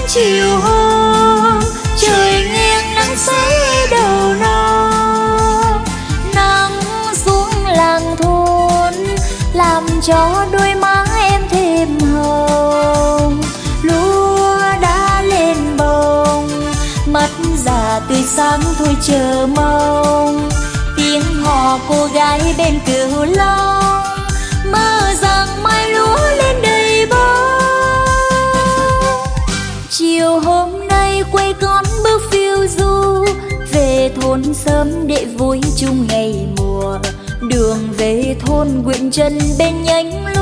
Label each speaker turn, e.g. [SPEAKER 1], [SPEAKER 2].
[SPEAKER 1] chiều hôm trời nghiêng nắng xế đầu non, nắng xuống làng thôn làm cho đôi má em thêm hồng. Lúa đã lên bông, mắt già tươi sáng thôi chờ mong. Tiếng hò cô gái bên cửu long, mơ rằng mai lúa lên đầy bông. Chiều hôm nay quay con bước phiêu du về thôn sớm để vui chung ngày mùa. Đường về thôn Nguyện Trân bên nhánh